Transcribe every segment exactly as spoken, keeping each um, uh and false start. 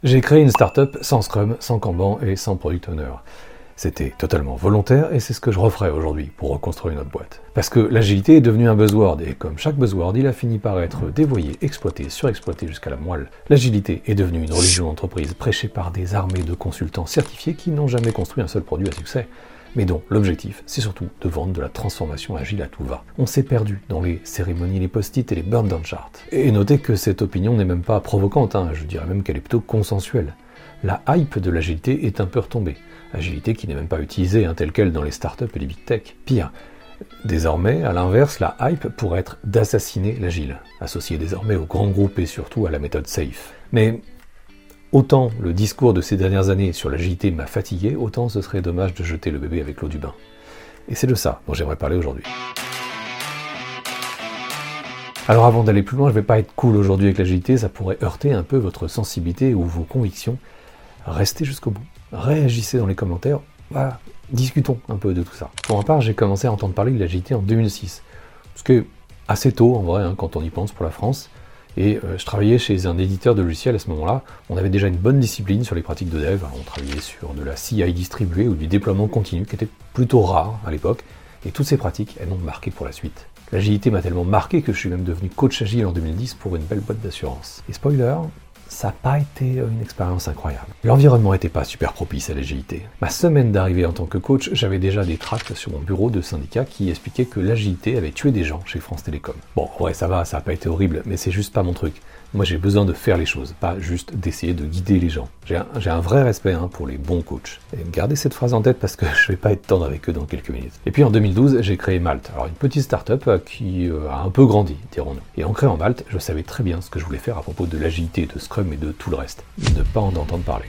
J'ai créé une startup sans Scrum, sans Kanban et sans Product Owner. C'était totalement volontaire et c'est ce que je referai aujourd'hui pour reconstruire une autre boîte. Parce que l'agilité est devenue un buzzword et comme chaque buzzword, il a fini par être dévoyé, exploité, surexploité jusqu'à la moelle. L'agilité est devenue une religion d'entreprise prêchée par des armées de consultants certifiés qui n'ont jamais construit un seul produit à succès, mais dont l'objectif, c'est surtout de vendre de la transformation agile à tout va. On s'est perdu dans les cérémonies, les post-it et les burn-down charts. Et notez que cette opinion n'est même pas provocante, hein, je dirais même qu'elle est plutôt consensuelle. La hype de l'agilité est un peu retombée. Agilité qui n'est même pas utilisée hein, telle quelle dans les startups et les big tech. Pire, désormais, à l'inverse, la hype pourrait être d'assassiner l'agile, associée désormais aux grands groupes et surtout à la méthode SAFe. Mais autant le discours de ces dernières années sur l'agilité m'a fatigué, autant ce serait dommage de jeter le bébé avec l'eau du bain. Et c'est de ça dont j'aimerais parler aujourd'hui. Alors avant d'aller plus loin, je ne vais pas être cool aujourd'hui avec l'agilité, ça pourrait heurter un peu votre sensibilité ou vos convictions. Restez jusqu'au bout, réagissez dans les commentaires, voilà, discutons un peu de tout ça. Pour ma part, j'ai commencé à entendre parler de l'agilité en deux mille six, ce qui est assez tôt en vrai, hein, quand on y pense pour la France. Et euh, je travaillais chez un éditeur de logiciels à ce moment-là. On avait déjà une bonne discipline sur les pratiques de dev. Alors, on travaillait sur de la C I distribuée ou du déploiement continu, qui était plutôt rare à l'époque. Et toutes ces pratiques, elles m'ont marqué pour la suite. L'agilité m'a tellement marqué que je suis même devenu coach agile en deux mille dix pour une belle boîte d'assurance. Et spoiler, ça n'a pas été une expérience incroyable. L'environnement n'était pas super propice à l'agilité. Ma semaine d'arrivée en tant que coach, j'avais déjà des tracts sur mon bureau de syndicat qui expliquaient que l'agilité avait tué des gens chez France Télécom. Bon, ouais, ça va, ça n'a pas été horrible, mais c'est juste pas mon truc. Moi, j'ai besoin de faire les choses, pas juste d'essayer de guider les gens. J'ai un, j'ai un vrai respect hein, pour les bons coachs. Et gardez cette phrase en tête parce que je vais pas être tendre avec eux dans quelques minutes. Et puis en deux mille douze, j'ai créé Malte. Alors une petite start-up qui euh, a un peu grandi, dirons-nous. Et en créant Malte, je savais très bien ce que je voulais faire à propos de l'agilité, de Scrum et de tout le reste. Ne pas en entendre parler.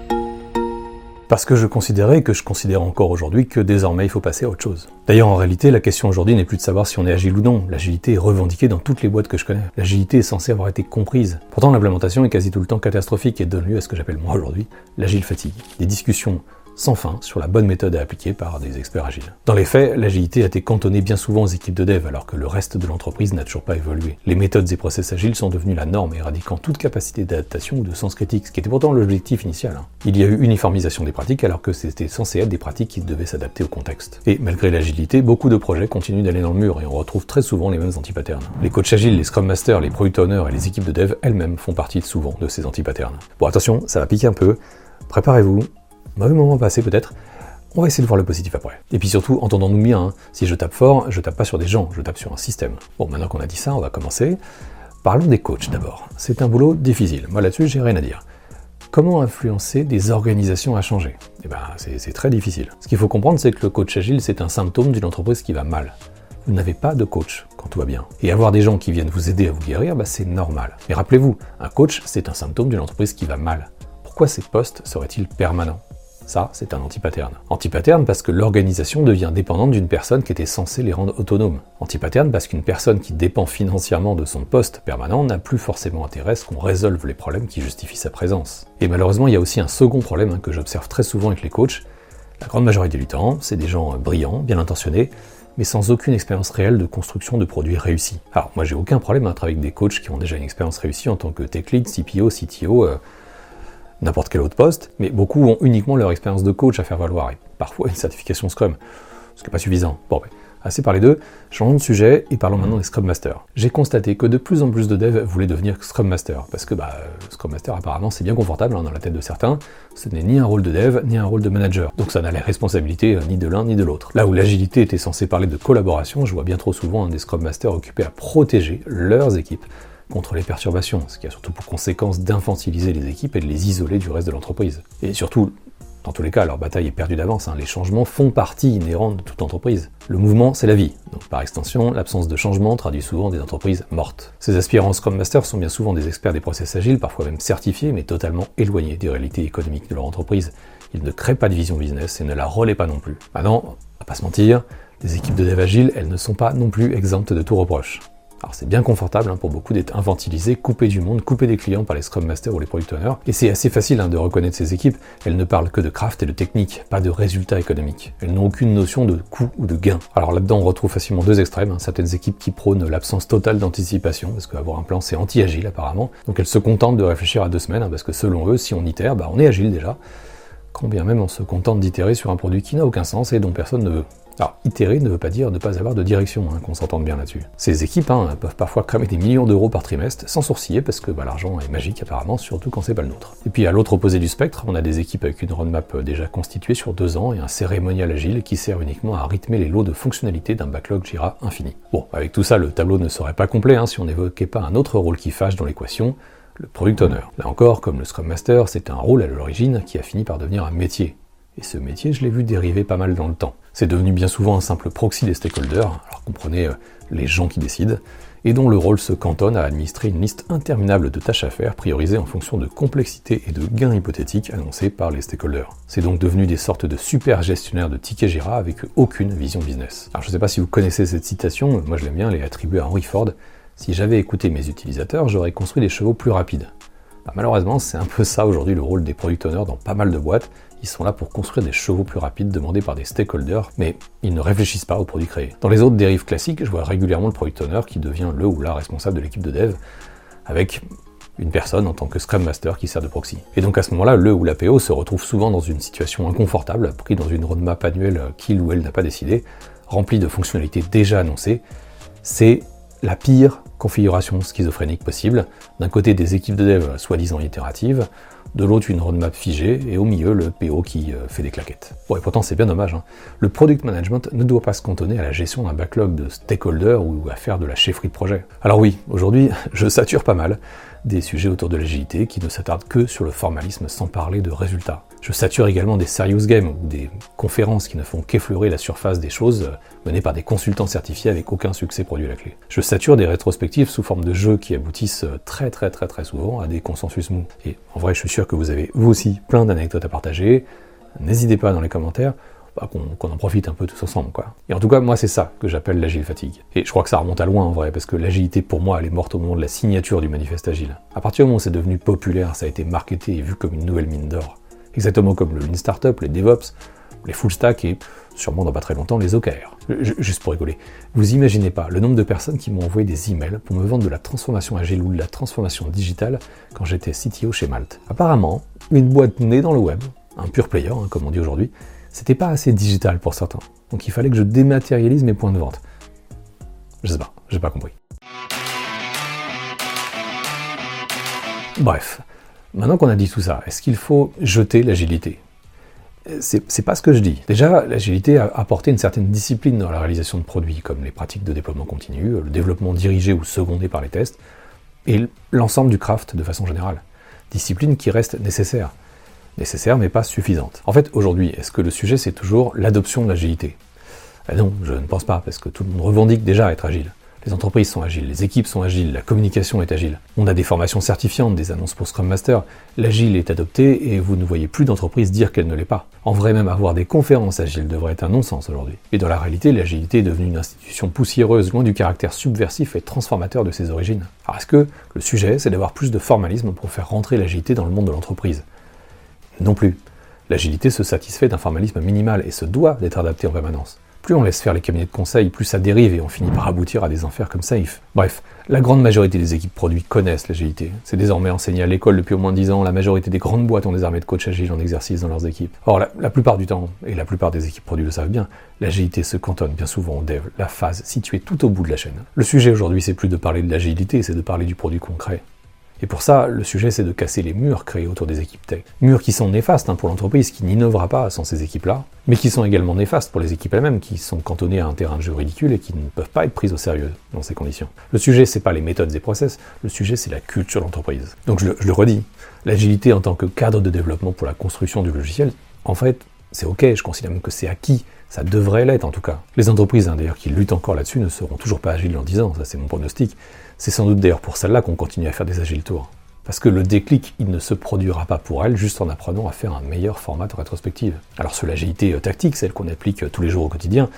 Parce que je considérais, et que je considère encore aujourd'hui, que désormais il faut passer à autre chose. D'ailleurs, en réalité, la question aujourd'hui n'est plus de savoir si on est agile ou non. L'agilité est revendiquée dans toutes les boîtes que je connais. L'agilité est censée avoir été comprise. Pourtant, l'implémentation est quasi tout le temps catastrophique et donne lieu à ce que j'appelle moi aujourd'hui l'agile fatigue. Des discussions sans fin sur la bonne méthode à appliquer par des experts agiles. Dans les faits, l'agilité a été cantonnée bien souvent aux équipes de dev, alors que le reste de l'entreprise n'a toujours pas évolué. Les méthodes et process agiles sont devenus la norme, éradiquant toute capacité d'adaptation ou de sens critique, ce qui était pourtant l'objectif initial. Hein. Il y a eu uniformisation des pratiques, alors que c'était censé être des pratiques qui devaient s'adapter au contexte. Et malgré l'agilité, beaucoup de projets continuent d'aller dans le mur, et on retrouve très souvent les mêmes antipatterns. Les coachs agiles, les scrum masters, les product owners et les équipes de dev elles-mêmes font partie souvent de ces antipatterns. Bon, attention, ça va piquer un peu, préparez-vous. Mauvais moment passé peut-être, on va essayer de voir le positif après. Et puis surtout, entendons-nous bien, hein, si je tape fort, je tape pas sur des gens, je tape sur un système. Bon, maintenant qu'on a dit ça, on va commencer. Parlons des coachs d'abord. C'est un boulot difficile, moi là-dessus j'ai rien à dire. Comment influencer des organisations à changer ? Eh ben, c'est, c'est très difficile. Ce qu'il faut comprendre, c'est que le coach agile, c'est un symptôme d'une entreprise qui va mal. Vous n'avez pas de coach quand tout va bien. Et avoir des gens qui viennent vous aider à vous guérir, bah, c'est normal. Mais rappelez-vous, un coach, c'est un symptôme d'une entreprise qui va mal. Pourquoi ces postes seraient-ils permanents ? Ça, c'est un anti-pattern. Anti-pattern parce que l'organisation devient dépendante d'une personne qui était censée les rendre autonomes. Anti-pattern parce qu'une personne qui dépend financièrement de son poste permanent n'a plus forcément intérêt à ce qu'on résolve les problèmes qui justifient sa présence. Et malheureusement, il y a aussi un second problème hein, que j'observe très souvent avec les coachs. La grande majorité du temps, c'est des gens brillants, bien intentionnés, mais sans aucune expérience réelle de construction de produits réussis. Alors, moi, j'ai aucun problème à travailler avec des coachs qui ont déjà une expérience réussie en tant que tech lead, C P O, C T O, euh, n'importe quel autre poste, mais beaucoup ont uniquement leur expérience de coach à faire valoir, et parfois une certification Scrum, ce qui n'est pas suffisant. Bon, ben, assez parlé d'eux, changeons de sujet et parlons maintenant des Scrum Masters. J'ai constaté que de plus en plus de devs voulaient devenir Scrum Master, parce que bah, Scrum Master apparemment c'est bien confortable hein, dans la tête de certains, ce n'est ni un rôle de dev, ni un rôle de manager, donc ça n'a les responsabilités euh, ni de l'un ni de l'autre. Là où l'agilité était censée parler de collaboration, je vois bien trop souvent hein, des Scrum Masters occupés à protéger leurs équipes contre les perturbations, ce qui a surtout pour conséquence d'infantiliser les équipes et de les isoler du reste de l'entreprise. Et surtout, dans tous les cas, leur bataille est perdue d'avance, hein. Les changements font partie inhérente de toute entreprise. Le mouvement, c'est la vie. Donc par extension, l'absence de changement traduit souvent des entreprises mortes. Ces aspirants Scrum Masters sont bien souvent des experts des process agiles, parfois même certifiés, mais totalement éloignés des réalités économiques de leur entreprise. Ils ne créent pas de vision business et ne la relaient pas non plus. Maintenant, on va pas se mentir, les équipes de dev agile, elles ne sont pas non plus exemptes de tout reproche. Alors c'est bien confortable hein, pour beaucoup d'être infantilisé, coupé du monde, coupé des clients par les Scrum Masters ou les Product Owners, et c'est assez facile hein, de reconnaître ces équipes, elles ne parlent que de craft et de technique, pas de résultats économiques. Elles n'ont aucune notion de coût ou de gain. Alors là-dedans on retrouve facilement deux extrêmes, hein, certaines équipes qui prônent l'absence totale d'anticipation, parce qu'avoir un plan c'est anti-agile apparemment, donc elles se contentent de réfléchir à deux semaines, hein, parce que selon eux, si on itère, bah, on est agile déjà, quand bien même on se contente d'itérer sur un produit qui n'a aucun sens et dont personne ne veut. Alors, itérer ne veut pas dire ne pas avoir de direction, hein, qu'on s'entende bien là-dessus. Ces équipes hein, peuvent parfois cramer des millions d'euros par trimestre sans sourciller parce que bah, l'argent est magique apparemment, surtout quand c'est pas le nôtre. Et puis à l'autre opposé du spectre, on a des équipes avec une roadmap déjà constituée sur deux ans et un cérémonial agile qui sert uniquement à rythmer les lots de fonctionnalités d'un backlog Jira infini. Bon, avec tout ça, le tableau ne serait pas complet hein, si on n'évoquait pas un autre rôle qui fâche dans l'équation, le Product Owner. Là encore, comme le Scrum Master, c'est un rôle à l'origine qui a fini par devenir un métier. Et ce métier, je l'ai vu dériver pas mal dans le temps. C'est devenu bien souvent un simple proxy des stakeholders, alors comprenez euh, les gens qui décident, et dont le rôle se cantonne à administrer une liste interminable de tâches à faire, priorisées en fonction de complexité et de gains hypothétiques annoncés par les stakeholders. C'est donc devenu des sortes de super gestionnaires de tickets Jira avec aucune vision business. Alors je ne sais pas si vous connaissez cette citation, moi je l'aime bien, elle est attribuée à Henry Ford. Si j'avais écouté mes utilisateurs, j'aurais construit des chevaux plus rapides. Bah, malheureusement, c'est un peu ça aujourd'hui le rôle des product owners dans pas mal de boîtes. Ils sont là pour construire des chevaux plus rapides demandés par des stakeholders, mais ils ne réfléchissent pas aux produits créés. Dans les autres dérives classiques, je vois régulièrement le product owner qui devient le ou la responsable de l'équipe de dev, avec une personne en tant que Scrum Master qui sert de proxy. Et donc à ce moment-là, le ou la P O se retrouve souvent dans une situation inconfortable, pris dans une roadmap annuelle qu'il ou elle n'a pas décidé, remplie de fonctionnalités déjà annoncées. C'est la pire configuration schizophrénique possible. D'un côté, des équipes de dev soi-disant itératives, de l'autre, une roadmap figée, et au milieu, le P O qui euh, fait des claquettes. Bon, et pourtant, c'est bien dommage. Hein. Le product management ne doit pas se cantonner à la gestion d'un backlog de stakeholders ou à faire de la chefferie de projet. Alors oui, aujourd'hui, je sature pas mal des sujets autour de l'agilité qui ne s'attardent que sur le formalisme sans parler de résultats. Je sature également des serious games ou des conférences qui ne font qu'effleurer la surface des choses menées par des consultants certifiés avec aucun succès produit à la clé. Je sature des rétrospectives sous forme de jeux qui aboutissent très très très très souvent à des consensus mous. Et en vrai, je suis sûr que vous avez vous aussi plein d'anecdotes à partager. N'hésitez pas dans les commentaires. Bah, qu'on, qu'on en profite un peu tous ensemble, quoi. Et en tout cas, moi, c'est ça que j'appelle l'agile fatigue. Et je crois que ça remonte à loin, en vrai, parce que l'agilité, pour moi, elle est morte au moment de la signature du manifeste agile. À partir du moment où c'est devenu populaire, ça a été marketé et vu comme une nouvelle mine d'or. Exactement comme le Lean Startup, les DevOps, les Full Stack et, sûrement dans pas très longtemps, les O K R. Juste pour rigoler. Vous imaginez pas le nombre de personnes qui m'ont envoyé des emails pour me vendre de la transformation agile ou de la transformation digitale quand j'étais C T O chez Malte. Apparemment, une boîte née dans le web, un pure player, hein, comme on dit aujourd'hui, c'était pas assez digital pour certains. Donc il fallait que je dématérialise mes points de vente. Je sais pas, j'ai pas compris. Bref, maintenant qu'on a dit tout ça, est-ce qu'il faut jeter l'agilité ? C'est, c'est pas ce que je dis. Déjà, l'agilité a apporté une certaine discipline dans la réalisation de produits, comme les pratiques de développement continu, le développement dirigé ou secondé par les tests, et l'ensemble du craft de façon générale. Discipline qui reste nécessaire. Nécessaire mais pas suffisante. En fait, aujourd'hui, est-ce que le sujet c'est toujours l'adoption de l'agilité ? Eh non, je ne pense pas, parce que tout le monde revendique déjà être agile. Les entreprises sont agiles, les équipes sont agiles, la communication est agile. On a des formations certifiantes, des annonces pour Scrum Master, l'agile est adopté et vous ne voyez plus d'entreprises dire qu'elle ne l'est pas. En vrai, même avoir des conférences agiles devrait être un non-sens aujourd'hui. Et dans la réalité, l'agilité est devenue une institution poussiéreuse, loin du caractère subversif et transformateur de ses origines. Alors est-ce que le sujet c'est d'avoir plus de formalisme pour faire rentrer l'agilité dans le monde de l'entreprise ? Non plus. L'agilité se satisfait d'un formalisme minimal et se doit d'être adaptée en permanence. Plus on laisse faire les cabinets de conseil, plus ça dérive et on finit par aboutir à des enfers comme Safe. Bref, la grande majorité des équipes produits connaissent l'agilité. C'est désormais enseigné à l'école depuis au moins dix ans, la majorité des grandes boîtes ont des armées de coachs agiles en exercice dans leurs équipes. Or, la, la plupart du temps, et la plupart des équipes produits le savent bien, l'agilité se cantonne bien souvent au dev, la phase située tout au bout de la chaîne. Le sujet aujourd'hui, c'est plus de parler de l'agilité, c'est de parler du produit concret. Et pour ça, le sujet c'est de casser les murs créés autour des équipes tech. Murs qui sont néfastes hein, pour l'entreprise, qui n'innovera pas sans ces équipes-là, mais qui sont également néfastes pour les équipes elles-mêmes, qui sont cantonnées à un terrain de jeu ridicule et qui ne peuvent pas être prises au sérieux dans ces conditions. Le sujet c'est pas les méthodes et process, le sujet c'est la culture d'entreprise. Donc je le, je le redis, l'agilité en tant que cadre de développement pour la construction du logiciel, en fait, c'est ok, je considère même que c'est acquis, ça devrait l'être en tout cas. Les entreprises hein, d'ailleurs qui luttent encore là-dessus ne seront toujours pas agiles dans dix ans, ça c'est mon pronostic. C'est sans doute d'ailleurs pour celle-là qu'on continue à faire des agiles tours. Parce que le déclic, il ne se produira pas pour elles juste en apprenant à faire un meilleur format de rétrospective. Alors sur l'agilité tactique, celle qu'on applique tous les jours au quotidien,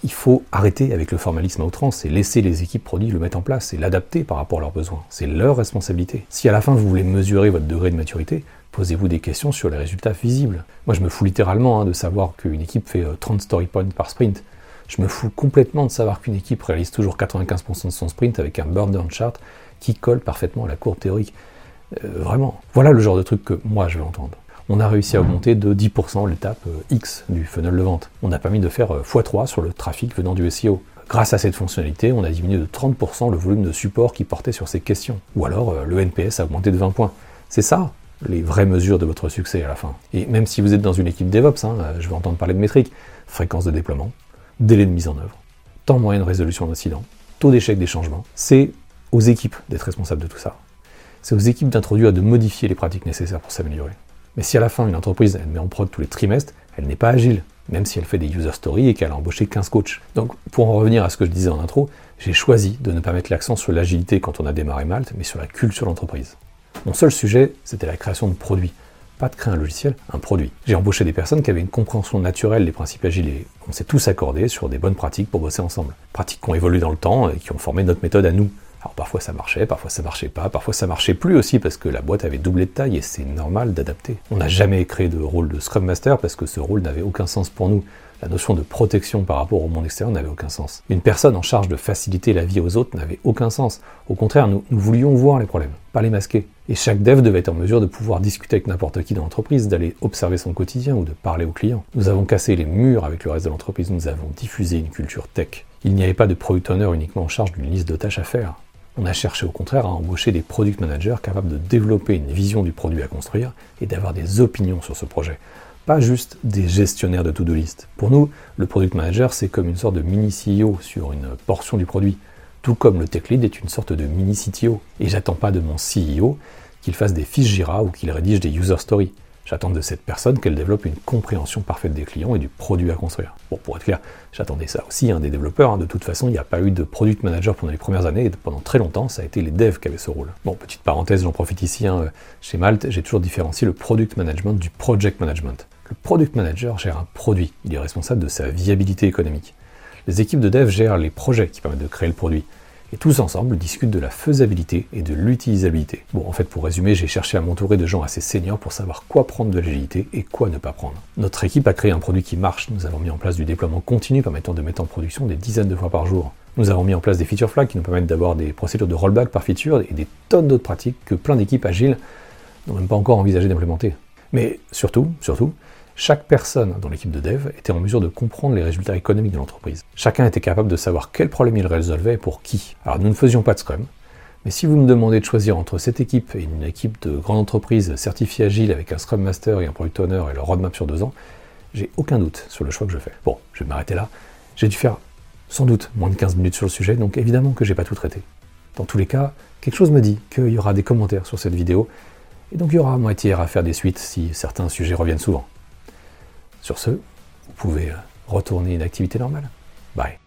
il faut arrêter avec le formalisme à outrance et laisser les équipes produits le mettre en place et l'adapter par rapport à leurs besoins. C'est leur responsabilité. Si à la fin vous voulez mesurer votre degré de maturité, posez-vous des questions sur les résultats visibles. Moi je me fous littéralement hein, de savoir qu'une équipe fait euh, trente story points par sprint. Je me fous complètement de savoir qu'une équipe réalise toujours quatre-vingt-quinze pour cent de son sprint avec un burn down chart qui colle parfaitement à la courbe théorique. Euh, vraiment, voilà le genre de truc que moi je veux entendre. On a réussi à augmenter de dix pour cent l'étape X du funnel de vente. On a permis de faire fois trois sur le trafic venant du S E O. Grâce à cette fonctionnalité, on a diminué de trente pour cent le volume de support qui portait sur ces questions. Ou alors, le N P S a augmenté de vingt points. C'est ça, les vraies mesures de votre succès à la fin. Et même si vous êtes dans une équipe DevOps, hein, je vais entendre parler de métriques, fréquence de déploiement, délai de mise en œuvre, temps moyen de résolution d'incidents, taux d'échec des changements. C'est aux équipes d'être responsables de tout ça. C'est aux équipes d'introduire, de modifier les pratiques nécessaires pour s'améliorer. Mais si à la fin, une entreprise, elle met en prod tous les trimestres, elle n'est pas agile, même si elle fait des user stories et qu'elle a embauché quinze coachs. Donc, pour en revenir à ce que je disais en intro, j'ai choisi de ne pas mettre l'accent sur l'agilité quand on a démarré Malte, mais sur la culture d'entreprise. Mon seul sujet, c'était la création de produits. Pas de créer un logiciel, un produit. J'ai embauché des personnes qui avaient une compréhension naturelle des principes agiles et on s'est tous accordés sur des bonnes pratiques pour bosser ensemble. Pratiques qui ont évolué dans le temps et qui ont formé notre méthode à nous. Alors parfois ça marchait, parfois ça marchait pas, parfois ça marchait plus aussi parce que la boîte avait doublé de taille et c'est normal d'adapter. On n'a jamais créé de rôle de Scrum Master parce que ce rôle n'avait aucun sens pour nous. La notion de protection par rapport au monde extérieur n'avait aucun sens. Une personne en charge de faciliter la vie aux autres n'avait aucun sens. Au contraire, nous, nous voulions voir les problèmes, pas les masquer. Et chaque dev devait être en mesure de pouvoir discuter avec n'importe qui dans l'entreprise, d'aller observer son quotidien ou de parler aux clients. Nous avons cassé les murs avec le reste de l'entreprise, nous avons diffusé une culture tech. Il n'y avait pas de product owner uniquement en charge d'une liste de tâches à faire. On a cherché au contraire à embaucher des product managers capables de développer une vision du produit à construire et d'avoir des opinions sur ce projet. Pas juste des gestionnaires de to-do list. Pour nous, le product manager, c'est comme une sorte de mini-C E O sur une portion du produit, tout comme le tech lead est une sorte de mini-C T O. Et j'attends pas de mon C E O qu'il fasse des fiches Jira ou qu'il rédige des user stories. J'attends de cette personne qu'elle développe une compréhension parfaite des clients et du produit à construire. Bon, pour être clair, j'attendais ça aussi hein, des développeurs. Hein. De toute façon, il n'y a pas eu de product manager pendant les premières années et pendant très longtemps, ça a été les devs qui avaient ce rôle. Bon, petite parenthèse, j'en profite ici. Hein, chez Malte, j'ai toujours différencié le product management du project management. Le product manager gère un produit. Il est responsable de sa viabilité économique. Les équipes de dev gèrent les projets qui permettent de créer le produit. Et tous ensemble discutent de la faisabilité et de l'utilisabilité. Bon, en fait, pour résumer, j'ai cherché à m'entourer de gens assez seniors pour savoir quoi prendre de l'agilité et quoi ne pas prendre. Notre équipe a créé un produit qui marche. Nous avons mis en place du déploiement continu permettant de mettre en production des dizaines de fois par jour. Nous avons mis en place des feature flags qui nous permettent d'avoir des procédures de rollback par feature et des tonnes d'autres pratiques que plein d'équipes agiles n'ont même pas encore envisagé d'implémenter. Mais surtout, surtout, chaque personne dans l'équipe de dev était en mesure de comprendre les résultats économiques de l'entreprise. Chacun était capable de savoir quel problème il résolvait et pour qui. Alors nous ne faisions pas de Scrum, mais si vous me demandez de choisir entre cette équipe et une équipe de grande entreprise certifiée agile avec un Scrum Master et un Product Owner et leur roadmap sur deux ans, j'ai aucun doute sur le choix que je fais. Bon, je vais m'arrêter là. J'ai dû faire sans doute moins de quinze minutes sur le sujet, donc évidemment que j'ai pas tout traité. Dans tous les cas, quelque chose me dit qu'il y aura des commentaires sur cette vidéo, et donc il y aura moitié à faire des suites si certains sujets reviennent souvent. Sur ce, vous pouvez retourner à une activité normale. Bye.